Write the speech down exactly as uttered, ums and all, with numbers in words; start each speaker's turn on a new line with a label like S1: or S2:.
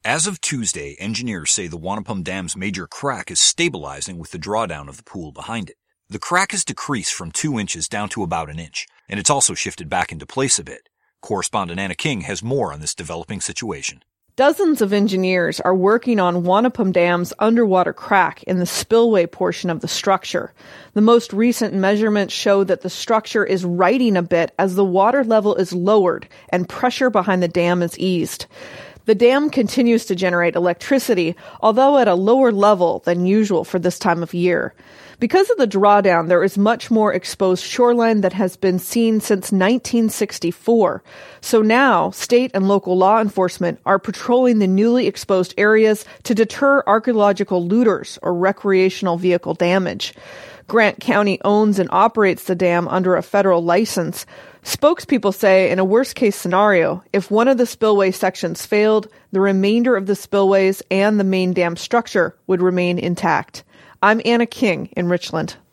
S1: As of Tuesday, engineers say the Wanapum Dam's major crack is stabilizing with the drawdown of the pool behind it. The crack has decreased from two inches down to about an inch, and it's also shifted back into place a bit. Correspondent Anna King has more on this developing situation.
S2: Dozens of engineers are working on Wanapum Dam's underwater crack in the spillway portion of the structure. The most recent measurements show that the structure is righting a bit as the water level is lowered and pressure behind the dam is eased. The dam continues to generate electricity, although at a lower level than usual for this time of year. Because of the drawdown, there is much more exposed shoreline that has been seen since nineteen sixty-four. So now, state and local law enforcement are patrolling the newly exposed areas to deter archaeological looters or recreational vehicle damage. Grant County owns and operates the dam under a federal license. Spokespeople say in a worst-case scenario, if one of the spillway sections failed, the remainder of the spillways and the main dam structure would remain intact. I'm Anna King in Richland.